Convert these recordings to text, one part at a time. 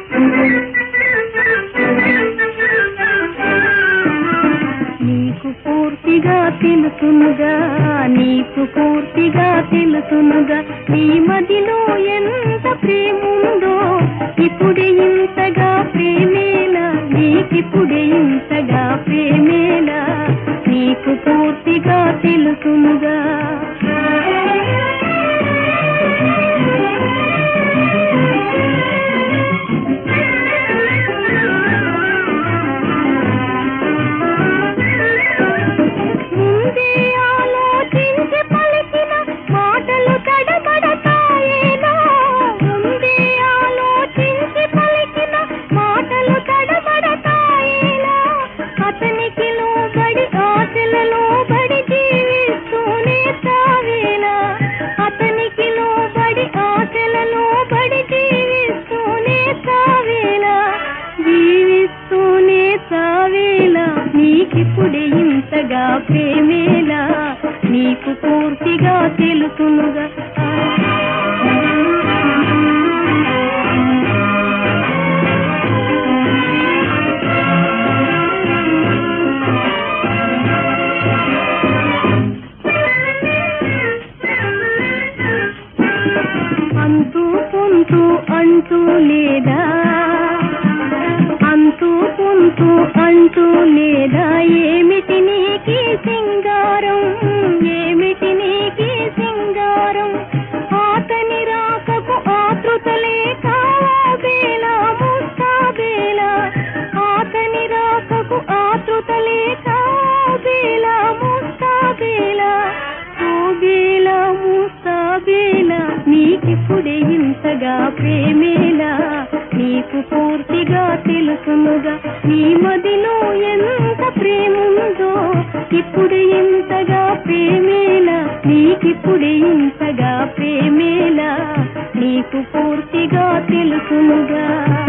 నీకు పూర్తిగా తెలుసునుగా, నీకు పూర్తిగా తెలుసునుగా, నీ మదిలో ఎంత ప్రేముందో. ఇప్పుడే ఇంతగా ప్రేమేలా, నీకిప్పుడే ఇంతగా ప్రేమేలా, నీకు పూర్తిగా తెలుసునుగా. నీకిప్పుడే ఇంతగా ప్రేమేలా, నీకు పూర్తిగా తెలుసునుగా. అంతూ పొంతూ అంటూ లేదా, అంతూ పొంతూ అంటూ లేదా, ఏమిటి నీకి సింగారం, ఏమిటి నీకి సింగారం. ఆతని రాకకు ఆతృతలే కావేలా ముస్తాబేలా, ఆతని రాకకు ఆతృతలే కావేలా ముస్తాబేలా, ఓబేలా ముస్తాబేలా, నీకిప్పుడే ఇంతగా ప్రేమేలా, నీకు పూర్తిగా తెలుసునుగా. నీ మదిలో ఎంత ప్రేముందో. ఇప్పుడే ఇంతగా ప్రేమేలా, నీకిప్పుడే ఇంతగా ప్రేమేలా, నీకు పూర్తిగా తెలుసునుగా.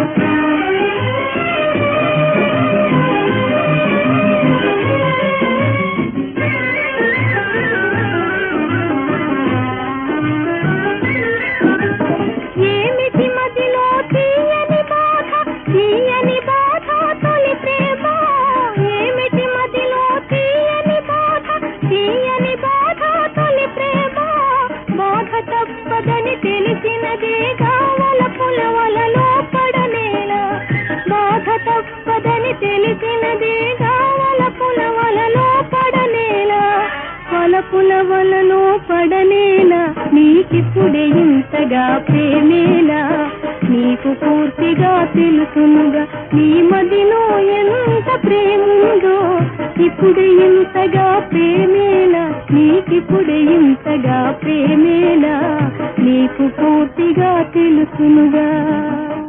ఏమిటి మదిలో తీయని బాధ, తీయని బాధ తొలి ప్రేమ. ఏమిటి మదిలో తీయని బాధ, తీయని బాధ తొలి ప్రేమ. బాధ తప్పదని తెలిసినదేగా వలపుల వలలో పడనేలా, బాధ తప్పదని తెలిసినదేగా వలపుల వలలో పడనేలా, వలపుల వలలో పడనేలా, నీకిప్పుడే ఇంతగా ప్రేమేలా, నీకు పూర్తిగా తెలుసునుగా. నీ మదిలో ఎంత ప్రేముందో. ఇప్పుడే ఇంతగా ప్రేమేలా, నీకిప్పుడే ఇంతగా ప్రేమేలా, నీకు పూర్తిగా తెలుసునుగా.